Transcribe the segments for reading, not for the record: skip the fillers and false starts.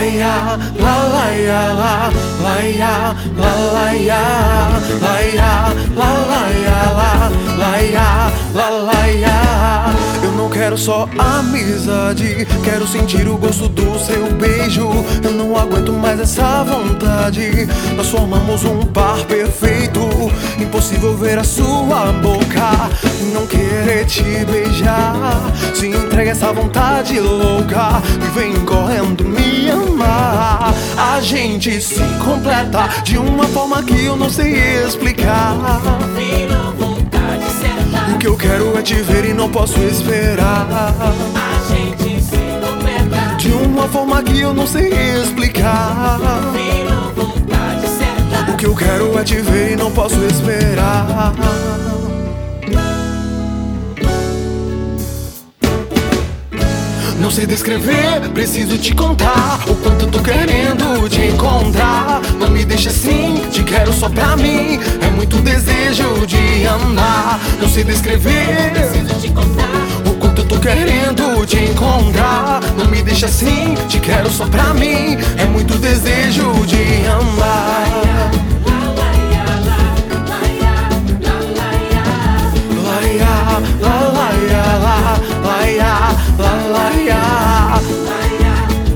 laia, la laia, la laia, la laia, laia, la laia, la laia, la laia. Eu não quero só amizade, quero sentir o gosto do seu beijo. Eu não aguento mais essa vontade. Nós formamos um par perfeito, impossível ver a sua boca e não querer te beijar. Se entrega essa vontade louca e vem correndo me amar. A gente se completa de uma forma que eu não sei explicar. Virou vontade certa. O que eu quero é te ver e não posso esperar. A gente se completa de uma forma que eu não sei explicar. Virou vontade certa. O que eu quero é te ver e não posso esperar. Não sei descrever, preciso te contar o quanto eu tô querendo te encontrar. Não me deixa assim, te quero só pra mim. É muito desejo de amar. Não sei descrever, Preciso te contar o quanto eu tô querendo te encontrar. Não me deixa assim, te quero só pra mim. É muito desejo de amar. Laia, la laia, la laia, la laia, laia,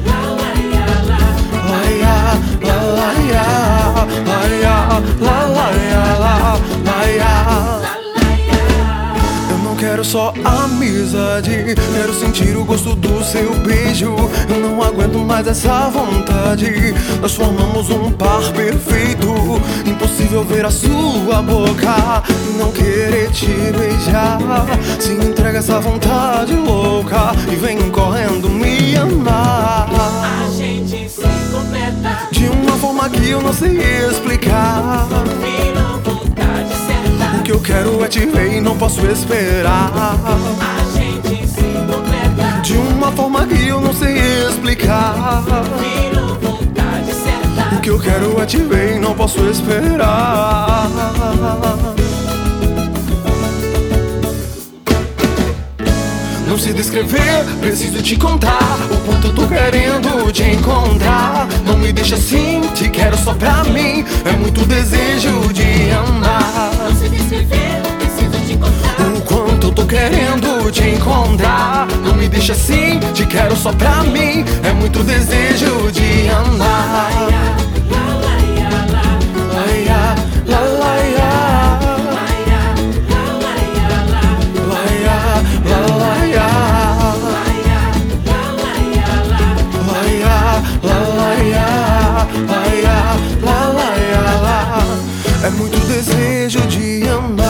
la laia, la laia. Eu não quero só amizade, quero sentir o gosto do seu beijo. Eu não aguento mais essa vontade. Nós formamos um par perfeito, impossível ver a sua boca e não querer te beijar. Se entrega essa vontade louca e vem correndo me amar. A gente se completa De uma forma que eu não sei explicar. Virou vontade certa. O que eu quero é te ver e não posso esperar. A gente se completa De uma forma que eu não sei explicar. Virou vontade certa. O que eu quero é te ver e não posso esperar. Não sei descrever, preciso te contar o quanto eu tô querendo te encontrar. Não me deixa assim, te quero só pra mim. É muito desejo de amar. Não sei descrever, preciso te contar O quanto eu tô querendo te encontrar. Não me deixa assim, te quero só pra mim. É muito desejo de amar. Laia, la laia, laia, la laia, laia, la laia, la. É muito desejo de amar.